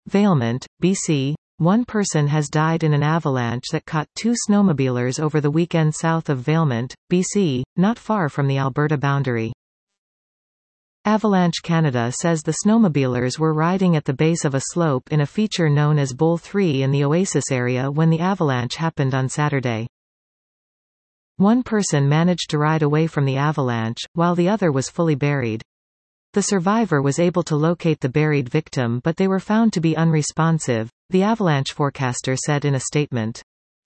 Valemount, BC. One person has died in an avalanche that caught two snowmobilers over the weekend south of Valemount, BC, not far from the Alberta boundary. Avalanche Canada says the snowmobilers were riding at the base of a slope in a feature known as Bowl 3 in the Oasis area when the avalanche happened on Saturday. One person managed to ride away from the avalanche, while the other was fully buried. The survivor was able to locate the buried victim, but they were found to be unresponsive, the avalanche forecaster said in a statement.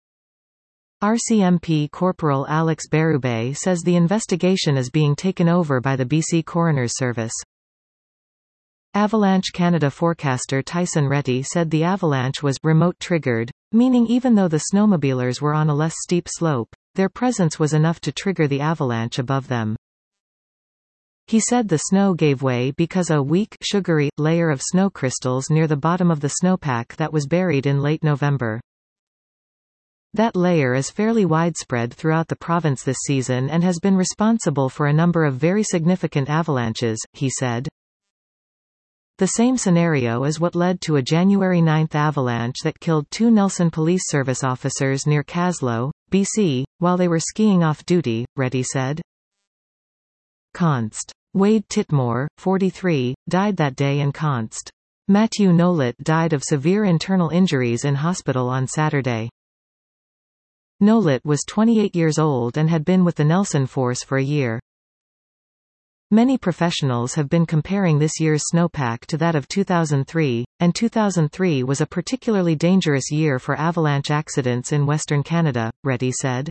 RCMP Corporal Alex Berube says the investigation is being taken over by the BC Coroner's Service. Avalanche Canada forecaster Tyson Retty said the avalanche was remote-triggered, meaning even though the snowmobilers were on a less steep slope, their presence was enough to trigger the avalanche above them. He said the snow gave way because a weak, sugary, layer of snow crystals near the bottom of the snowpack that was buried in late November. That layer is fairly widespread throughout the province this season and has been responsible for a number of very significant avalanches, he said. The same scenario is what led to a January 9 avalanche that killed two Nelson Police Service officers near Caslow, BC, while they were skiing off-duty, Retty said. Const. Wade Titmore, 43, died that day and Const. Matthew Nolet died of severe internal injuries in hospital on Saturday. Nolet was 28 years old and had been with the Nelson Force for a year. Many professionals have been comparing this year's snowpack to that of 2003, and 2003 was a particularly dangerous year for avalanche accidents in Western Canada, Retty said.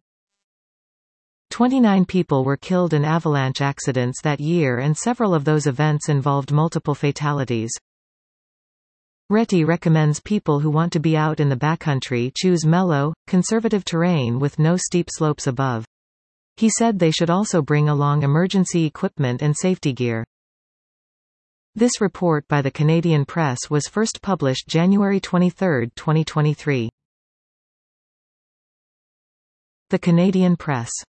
29 people were killed in avalanche accidents that year and several of those events involved multiple fatalities. Retty recommends people who want to be out in the backcountry choose mellow, conservative terrain with no steep slopes above. He said they should also bring along emergency equipment and safety gear. This report by the Canadian Press was first published January 23, 2023. The Canadian Press.